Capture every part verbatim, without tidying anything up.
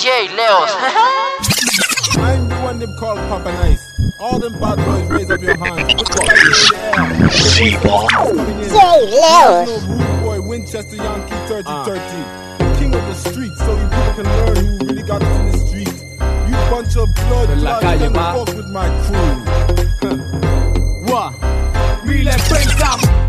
D J Leos. I'm the one them called Papa Nice. All them bad boys, raise up your hands. Put your hands in the air. Seaball. D J Leos. No rude boy, Winchester Yankee thirty thirty. The king of the street, so you people can learn who really got it in the street. You bunch of blood, blood, and fuck with my crew. What? Mille pensam.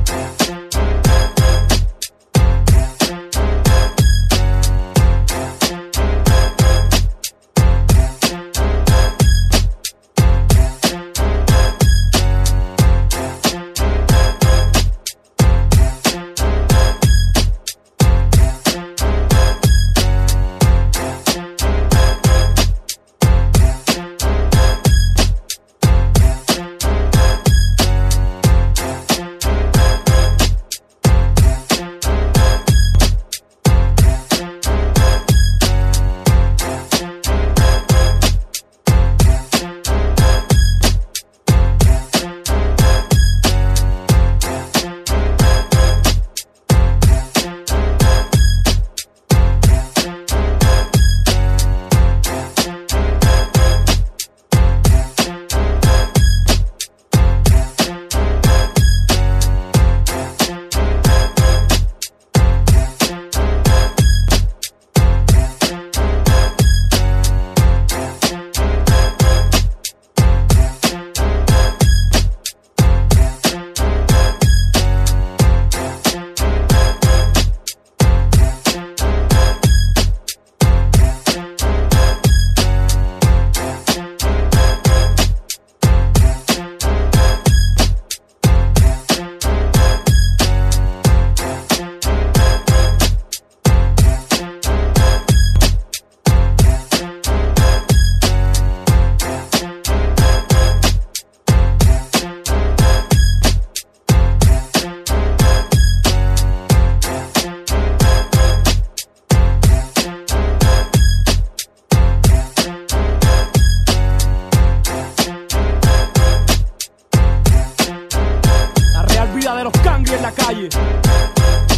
De los cangri en la calle,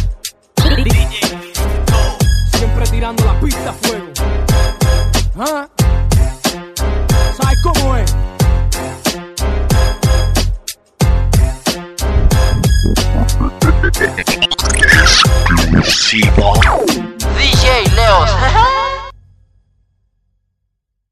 siempre tirando la pista a fuego. ¿Ah?